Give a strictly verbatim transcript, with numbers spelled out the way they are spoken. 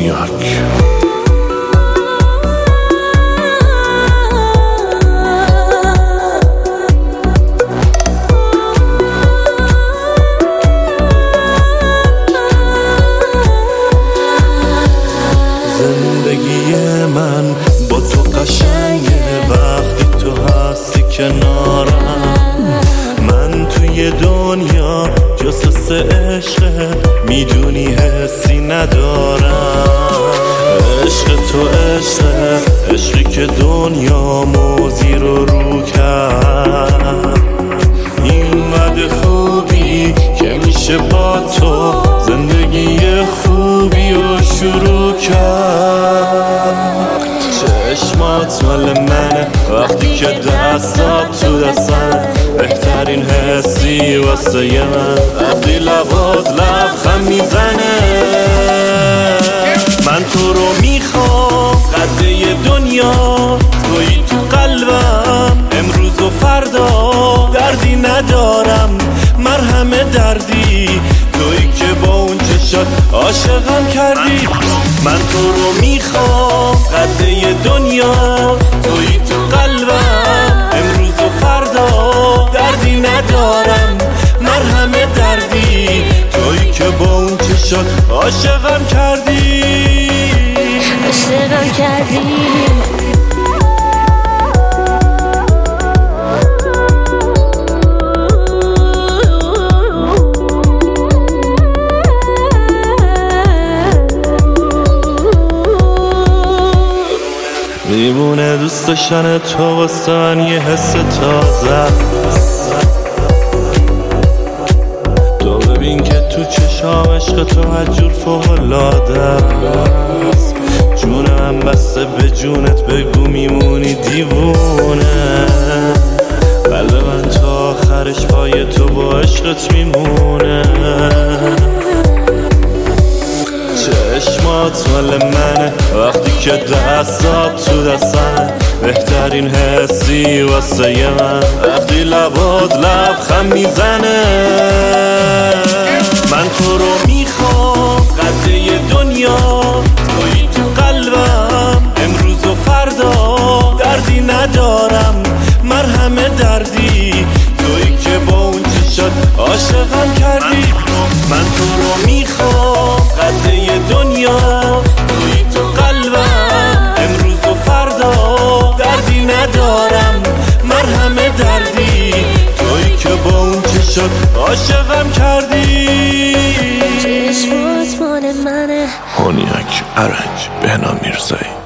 هونیاک. زندگی من با تو قشنگه وقتی تو هستی کنارم. من توی دنیا جز حس عشقه، میدونی حسی ندارم. عشق تو عشقه، عشقی که دنیا موزی رو رو کرد. اینقدر خوبی که میشه با تو زندگی خوبی رو شروع کرد. چشمات مال منه وقتی که دستات تو دستم، بهترین حسی واسه من وقتی لبات لبخند میزنه. من تو رو میخوام قده دنیا، تویی تو قلبم امروز و فردا. دردی ندارم مرهم دردی، تویی که با اون چشات عاشقم کردی. من تو رو میخوام قده دنیا، تویی تو قلبم امروز و فردا. دردی ندارم مرهم دردی، تویی که با اون چشات عاشقم کردی. عاشقم کردی. دیوونه دوست داشتن تو واسه من یه حس تازه است. تو ببین که تو چشام عشق تو هرجور فوق‌العاده است. جونم بسته به جونت، بگو میمونی دیوونه. قلب من تا آخرش پای تو با عشقت میمونه. چشمات مال منه وقتی که دستات تو دستم، بهترین حسی واسه من وقتی لبات لبخند میزنه. من تو رو میخوام قده دنیا، تویی تو قلبم امروز و فردا. دردی ندارم مرهم دردی، تویی که با اون چشات عاشقم کردی. من تو رو میخوام قده دنیا، تویی تو قلبم امروز و فردا. دردی ندارم مرهم دردی، تویی که با اون چشات عاشقم کردی. چشمات مال منه. هونیاک ارنج بهنام میرزایی.